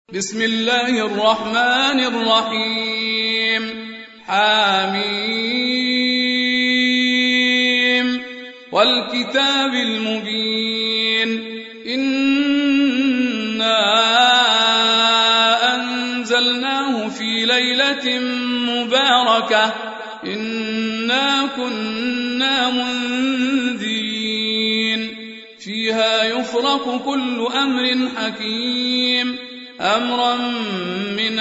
بسم الله الرحمن الرحيم حميم والكتاب المبين إنا أنزلناه في ليلة مباركة إنا كنا منذرين فيها يفرق كل أمر حكيم أمرا من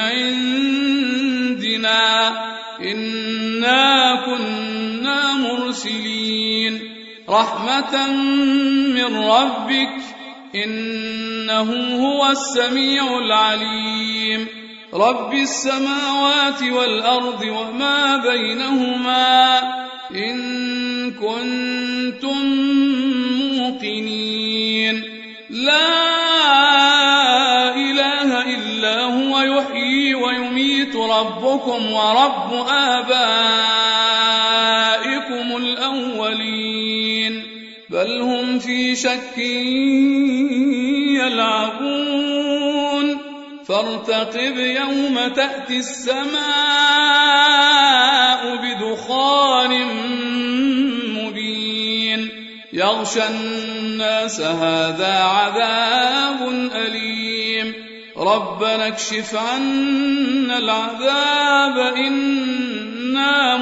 عندنا إنا كنا مرسلين رحمة من ربك إنه هو السميع العليم رب السماوات والأرض وما بينهما إن كنتم موقنين لا إله إلا هو يحيي ويميت ربكم ورب آبائكم الأولين بل هم في شك يلعبون فارتقب يوم تأتي السماء بدخان مبين يغشى الناس هذا عذاب أليم ربنا اكشف عنا العذاب إنا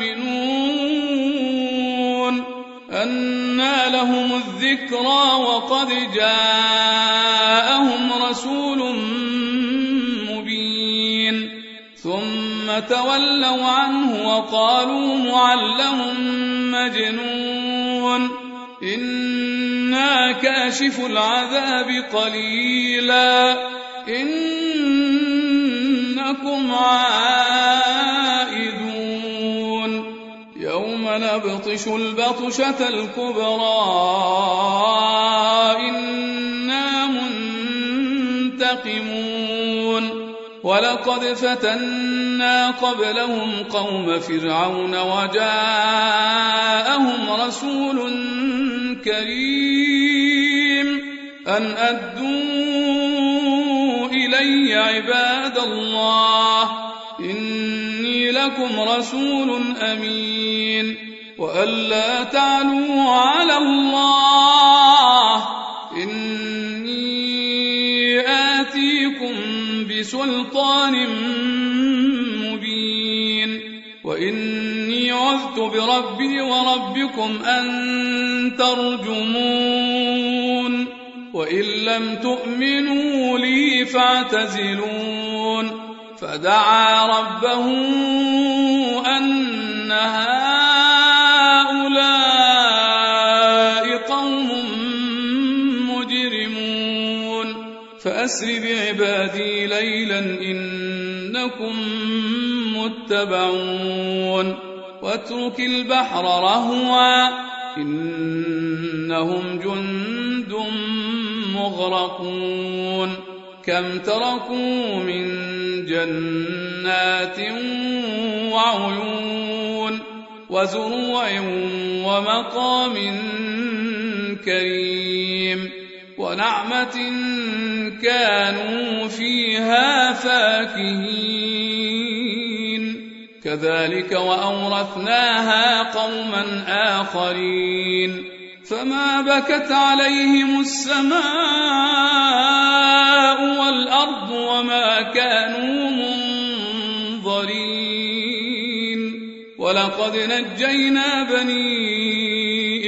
مؤمنون أنى لهم الذكرى وقد جاءهم رسول مبين ثم تولوا عنه وقالوا معلم مجنون إنا كاشف العذاب قليلا إنكم عائدون يوم نبطش البطشة الكبرى إنا منتقمون ولقد فتنا قبلهم قوم فرعون وجاءهم رسول كريم أن أدوا إلي عباد الله إني لكم رسول أمين وألا تعلوا على الله إني آتيكم بسلطان مبين وإني عذت بربي وربكم أن ترجمون وإن لم تؤمنوا لي فاعتزلون فدعا ربه أن هؤلاء قوم مجرمون فأسر بعبادي ليلا إنكم متبعون واترك البحر رهوا إنهم جند مغرقون كم تركوا من جنات وعيون وزروع ومقام كريم ونعمة كانوا فيها فاكهين كذلك وأورثناها قوما آخرين فما بكت عليهم السماء والأرض وما كانوا منظرين ولقد نجينا بني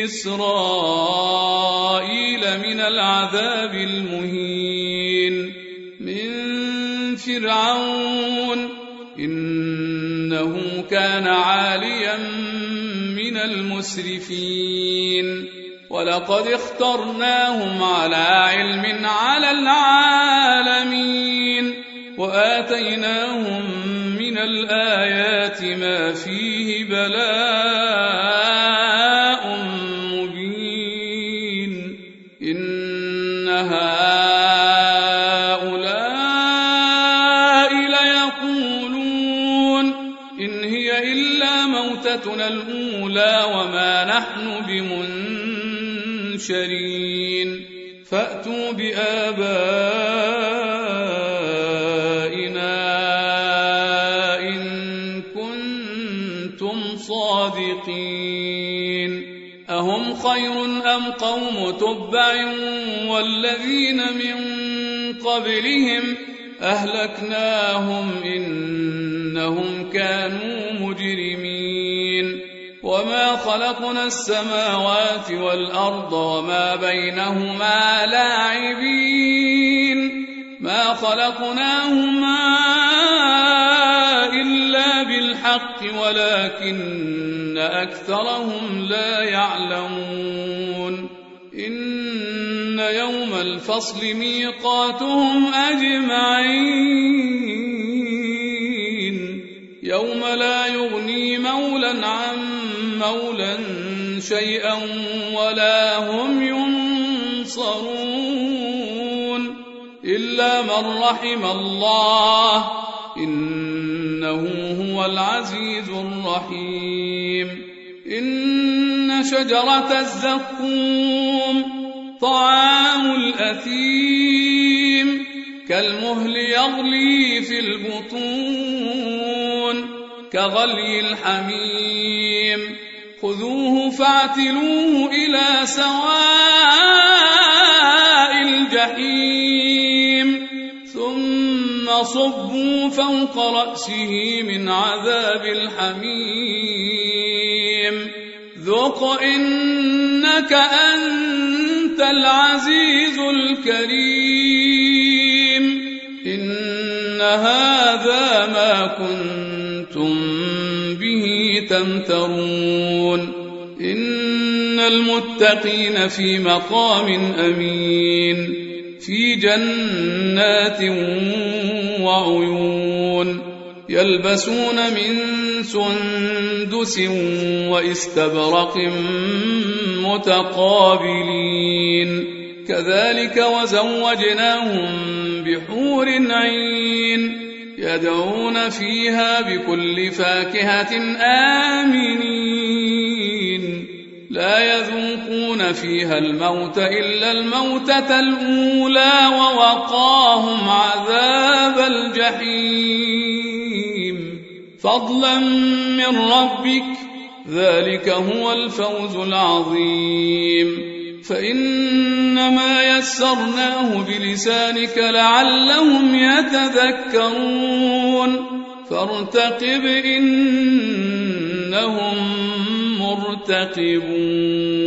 إسرائيل من العذاب المهين من فرعون إنه كان عاليا من المسرفين ولقد اخترناهم على علم على العالمين وآتيناهم من الآيات ما فيه بلاء مبين إن هؤلاء ليقولون إن هي إلا موتتنا الأولى وما نحن بمنشرين فأتوا بآبائنا تبع والذين من قبلهم أهلكناهم إنهم كانوا مجرمين وما خلقنا السماوات والأرض وما بينهما لاعبين ما خلقناهما إلا بالحق ولكن أكثرهم لا يعلمون إن يوم الفصل ميقاتهم أجمعين يوم لا يغني مولا عن مولا شيئا ولا هم ينصرون إلا من رحم الله إنه هو العزيز الرحيم إن شجرة الزقوم طعام الأثيم كالمهل يغلي في البطون كغلي الحميم خذوه فاعتلوه إلى سواء الجحيم ثم صبوا فوق رأسه من عذاب الحميم ذق إنك أنت العزيز الكريم إن هذا ما كنتم به تمترون إن المتقين في مقام أمين في جنات وعيون يلبسون من سندس واستبرق متقابلين كذلك وزوجناهم بحور عين يدعون فيها بكل فاكهة آمنين لا يذوقون فيها الموت إلا الموتة الأولى ووقاهم عذاب الجحيم فضلا من ربك ذلك هو الفوز العظيم فإنما يسرناه بلسانك لعلهم يتذكرون فارتقب إنهم مرتقبون